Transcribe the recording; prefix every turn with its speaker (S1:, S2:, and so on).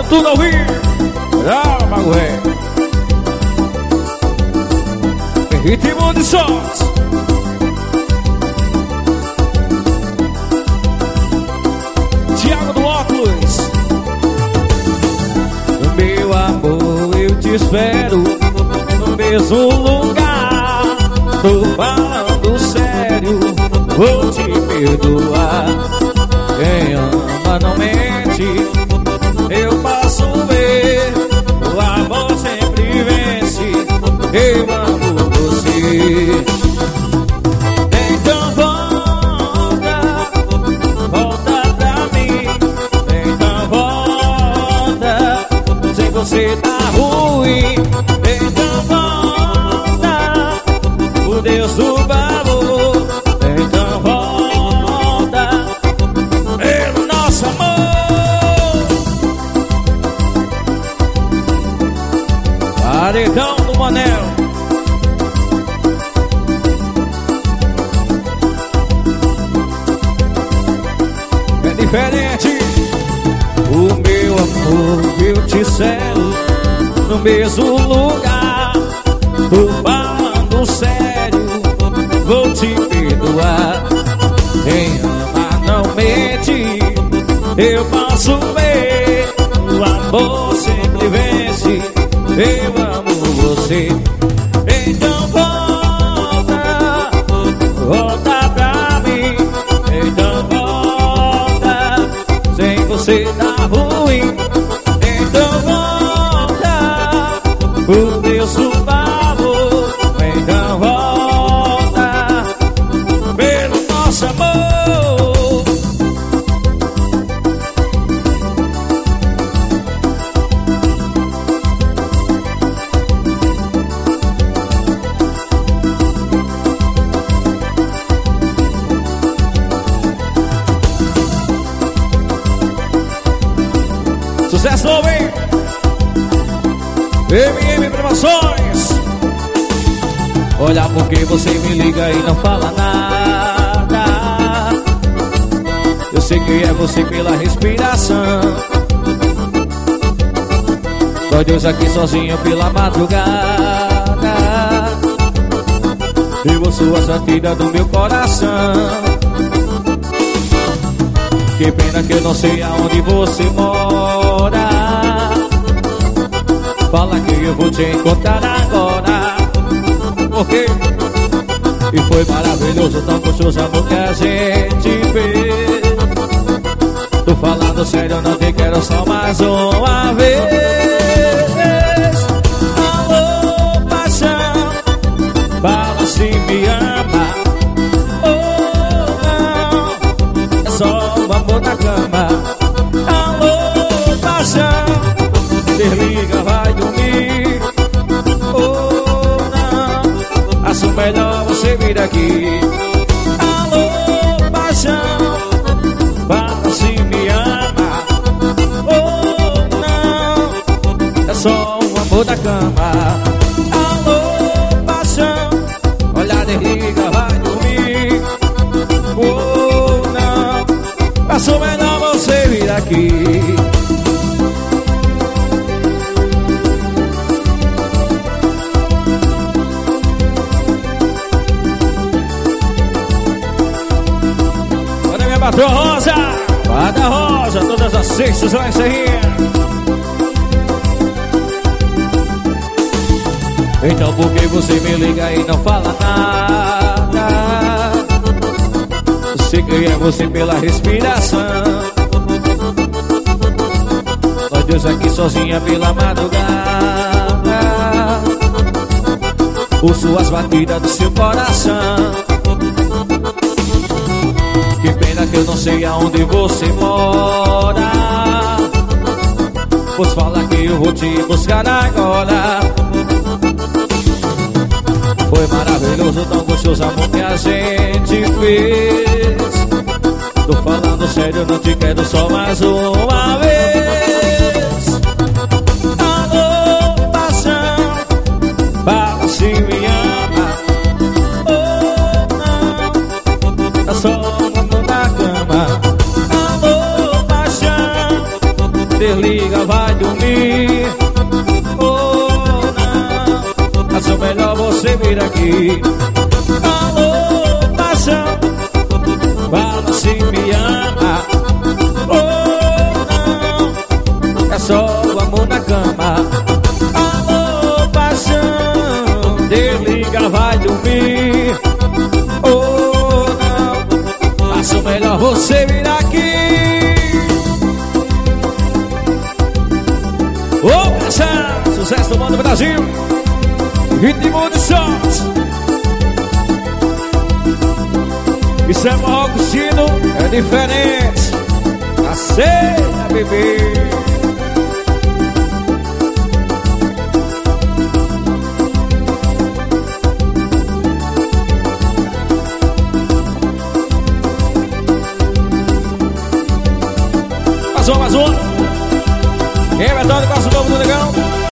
S1: tudo ao vivo. Ah, Magoé. Ritmo de sons. Thiago do óculos. Meu amor, eu te espero no mesmo lugar. Tô falando sério, vou te perdoar. Quem ama não mente, eu posso ver. O amor sempre vence, eu amo você. Então volta, volta pra mim. Então volta, sem você tá ruim. Então volta, por Deus do valor. Então volta, pelo nosso amor. Paredão do Manel. É diferente. O meu amor, eu te selo no mesmo lugar. Tô falando sério, vou te perdoar. Quem ama não mente, eu posso ver. O amor sempre vence, eu amo você. Então volta, volta pra mim. Então volta, sem você tá ruim. Então volta, por Deus do favor. Então volta, pelo nosso amor. Sucesso, homem! MM Promoções. Olha porque você me liga e não fala nada. Eu sei que é você pela respiração. Nós dois aqui sozinhos pela madrugada. Vivo suas batidas do meu coração. Que pena que eu não sei aonde você mora. Fala que eu vou te encontrar agora. Ok? E foi maravilhoso, tão gostoso amor que a gente fez. Tô falando sério, eu não te quero só mais uma vez. Alô, paixão, fala se me ama. Oh, não, é só o amor na cama. Alô, paixão, desliga, vai dormir. Oh, não, acho melhor você vir aqui. Alô, paixão, fala se me ama. Oh, não, é só o amor da cama. Alô, paixão, olha, desliga, vai dormir. Oh, não, acho melhor você vir aqui. Patrão Rosa, Fada Rosa, todas as sextas lá em Serrinha. Então por que você me liga e não fala nada? Eu sei que é você pela respiração. Nós dois aqui sozinha pela madrugada. Ouço as batidas do seu coração. Que pena que eu não sei aonde você mora. Pois fala que eu vou te buscar agora. Foi maravilhoso, tão gostoso amor que a gente fez. Tô falando sério, não te quero só mais uma vez. Alô, paixão, fala se me ama. Oh, não, é só desliga, vai vira aqui. Alô, paixão, fala se me ama. Oh, não, é só o amor na cama. Alô, paixão, desliga, vai dormir. Oh, não, acho melhor você vir aqui. Ô, paixão, sucesso do mundo do Brasil. Ritmo de shot. Isso é Marrocosino, é diferente. Aceita, bebê. Mais uma. Quem é verdade, passa o novo do negão.